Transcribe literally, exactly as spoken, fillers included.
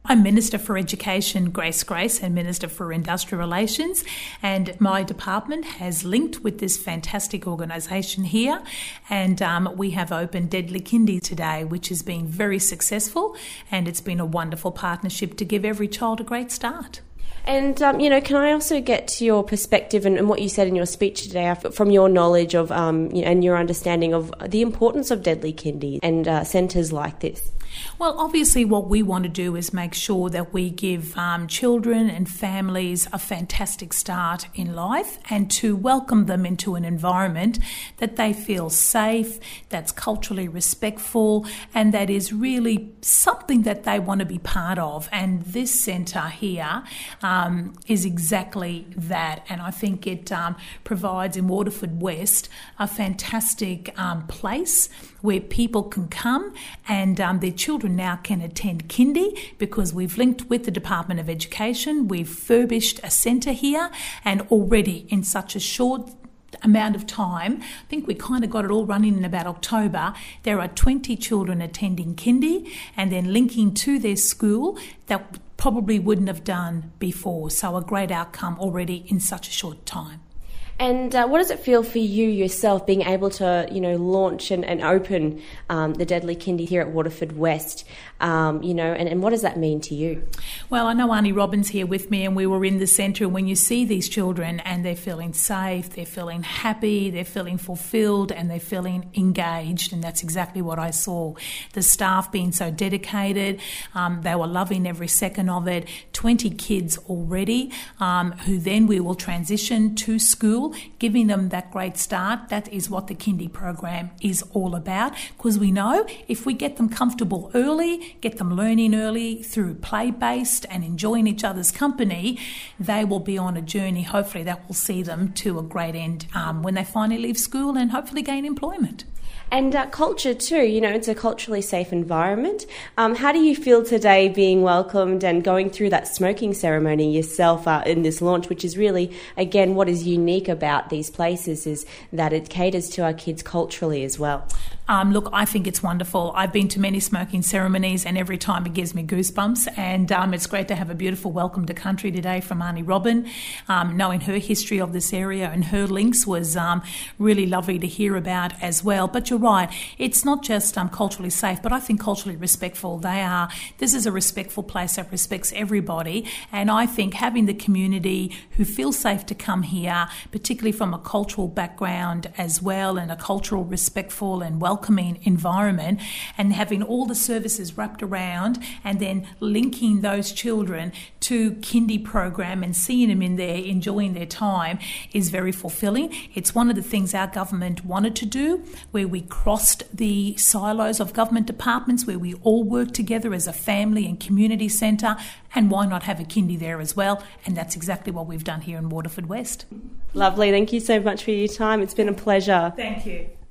I'm Minister for Education, Grace Grace, and Minister for Industrial Relations, and my department has linked with this fantastic organisation here, and um, we have opened Deadly Kindy today, which has been very successful, and it's been a wonderful partnership to give every child a great start. And, um, you know, can I also get to your perspective and, and what you said in your speech today from your knowledge of um, you know, and your understanding of the importance of Deadly Kindy and uh, centres like this? Well, obviously what we want to do is make sure that we give um, children and families a fantastic start in life and to welcome them into an environment that they feel safe, that's culturally respectful, and that is really something that they want to be part of. And this centre here um, is exactly that. And I think it um, provides in Waterford West a fantastic um, place where people can come and um, their children now can attend kindy because we've linked with the Department of Education. We've furbished a centre here, and already in such a short amount of time, I think we kind of got it all running in about October, there are twenty children attending kindy and then linking to their school that probably wouldn't have done before. So a great outcome already in such a short time. And uh, what does it feel for you yourself being able to, you know, launch and, and open um, the Deadly Kindy here at Waterford West, um, you know, and, and what does that mean to you? Well, I know Arnie Robbins here with me, and we were in the centre, and when you see these children and they're feeling safe, they're feeling happy, they're feeling fulfilled, and they're feeling engaged, and that's exactly what I saw. The staff being so dedicated, um, they were loving every second of it. twenty kids already um, who then we will transition to school, giving them that great start. That is what the kindy program is all about, because we know if we get them comfortable early, get them learning early through play-based and enjoying each other's company, they will be on a journey, hopefully, that will see them to a great end um, when they finally leave school and hopefully gain employment. And uh, culture too, you know, it's a culturally safe environment. Um, how do you feel today being welcomed and going through that smoking ceremony yourself uh, in this launch, which is really, again, what is unique about these places is that it caters to our kids culturally as well. Um, look, I think it's wonderful. I've been to many smoking ceremonies, and every time it gives me goosebumps, and um, it's great to have a beautiful welcome to country today from Arnie Robin. Um, knowing her history of this area and her links was um, really lovely to hear about as well. But you're right, it's not just um, culturally safe, but I think culturally respectful. They are. This is a respectful place that respects everybody, and I think having the community who feel safe to come here, particularly from a cultural background as well, and a cultural, respectful and welcoming environment, and having all the services wrapped around, and then linking those children to kindy program and seeing them in there enjoying their time is very fulfilling. It's one of the things our government wanted to do, where we crossed the silos of government departments, where we all work together as a family and community centre, and why not have a kindy there as well? And that's exactly what we've done here in Waterford West. Lovely. Thank you so much for your time. It's been a pleasure. Thank you.